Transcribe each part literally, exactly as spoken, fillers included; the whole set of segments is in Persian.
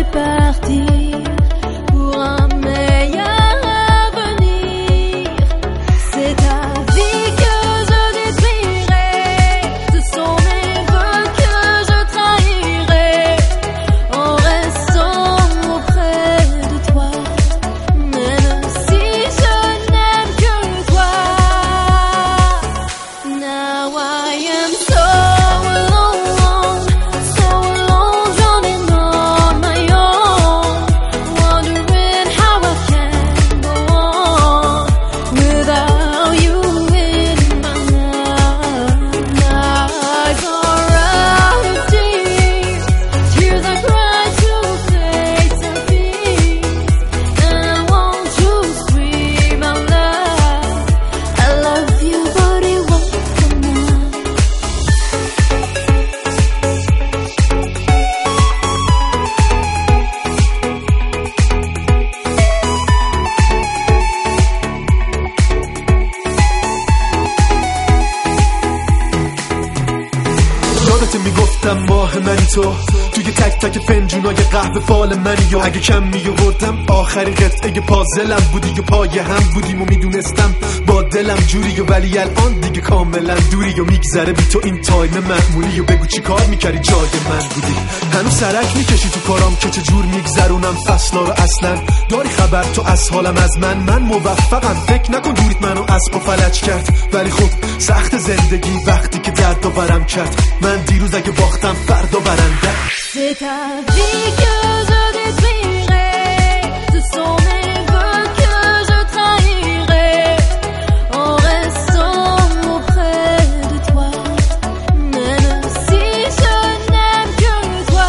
partir pour un meilleur avenir. C'est ta vie que je détruirai, ce sont mes vœux que je trahirai en restant auprès de toi, même si je n'aime que toi. Now I am so alone, so alone, drowning on my own, wondering how I can go on without you in my life. My eyes are out of tears, tears I cry to face and peace, and I want to scream out loud, I love you but it won't come out. یادت میگفتم ماه منی تو توی تک تک فنجونای قهوه فال منی و اگه کم میوردم آخری قطعه پازلم بودی و پای هم بودیم و میدونستم با دلم جوری و ولی الان دیگه کاملا دوری و میگذره بی تو این تایم معمولی و بگو چی کار میکردی جای من بودی. هنوز سرک میکشی تو کارام که چجور میگذرونم فصلا رو، اصلا داری خبر تو از حالم از من؟ من موفقم، فکر نکن دوریت منو اسب و فلج کرد، ولی خب سخت زندگی وقتی که درد و برم کرد. من دیروز اگه باختم فردا برنده. C'est ta vie que je détruirai, ce sont mes vœux que je trahirai en restant auprès de toi, même si je n'aime que toi.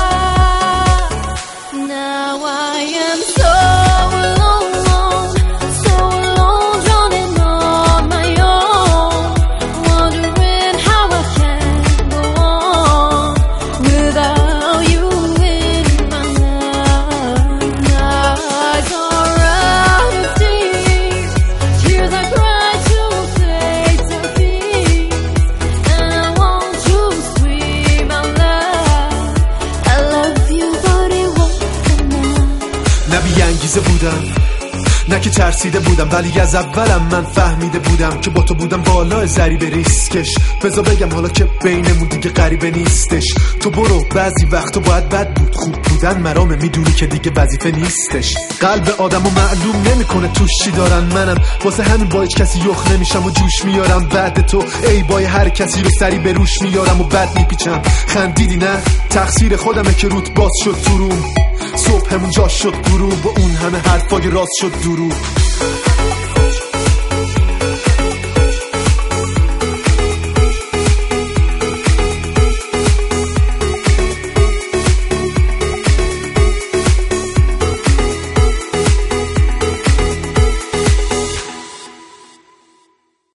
Now I am so alone, so alone, drowning on my own, wondering how I can go on without you in my life. My eyes are out of tears, tears I cry to face and peace, and I want to scream out loud, I love you but it won't come out. نه بی‌انگیزه بودم، نه که ترسیده بودم، ولی از اولم من فهمیده بودم که با تو بودم بالا ضریب ریسکش. بذار بگم حالا که بینمون دیگه غریبه نیستش. تو برو، بعضی وقتا باید بد بود، خوب بودن مرامه، میدونی که دیگه وظیفه نیستش. قلب آدمو معلوم نمیکنه توش چی دارن، منم واسه همین با هیچ کسی یخ نمیشم و جوش میارم بعد تو. ای بای هر کسی رو سری به روش میارم و بد میپیچم. خندیدی نه؟ تقصیر خودمه که روت باز شد تو روم، صبح همون جا شد غروب و اون همه حرفای راست شد دروغ.